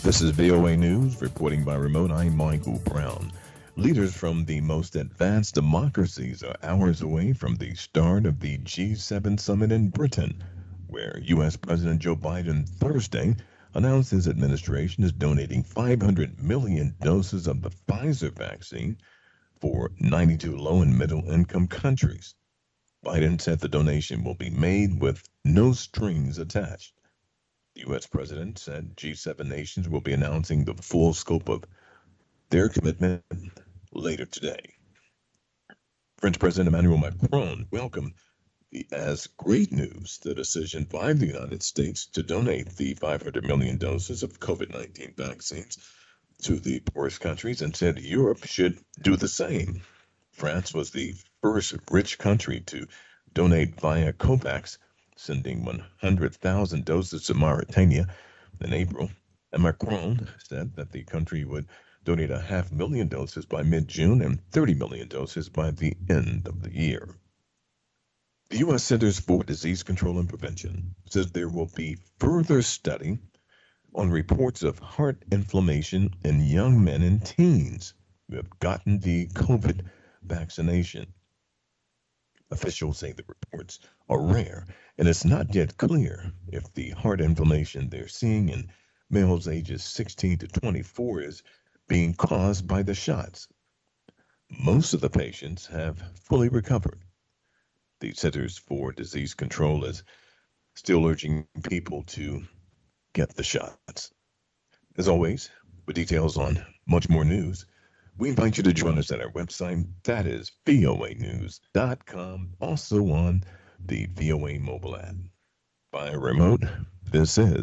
This is VOA News, reporting by remote. I'm Michael Brown. Leaders from the most advanced democracies are hours away from the start of the G7 summit in Britain, where U.S. President Joe Biden Thursday announced his administration is donating 500 million doses of the Pfizer vaccine for 92 low and middle income countries. Biden said the donation will be made with no strings attached. The U.S. president said G7 nations will be announcing the full scope of their commitment later today. French President Emmanuel Macron welcomed as great news the decision by the United States to donate the 500 million doses of COVID 19 vaccines to the poorest countries and said Europe should do the same. France was the first rich country to donate via COVAX, sending 100,000 doses to Mauritania in April. And Macron said that the country would donate 500,000 doses by mid-June and 30 million doses by the end of the year. The U.S. Centers for Disease Control and Prevention says there will be further study on reports of heart inflammation in young men and teens who have gotten the COVID vaccination. Officials say the reports are rare, and it's not yet clear if the heart inflammation they're seeing in males ages 16 to 24 is being caused by the shots. Most of the patients have fully recovered. The Centers for Disease Control is still urging people to get the shots. As always, with details on much more news, we invite you to join us at our website. That is voanews.com, also on the VOA mobile app. By remote, this is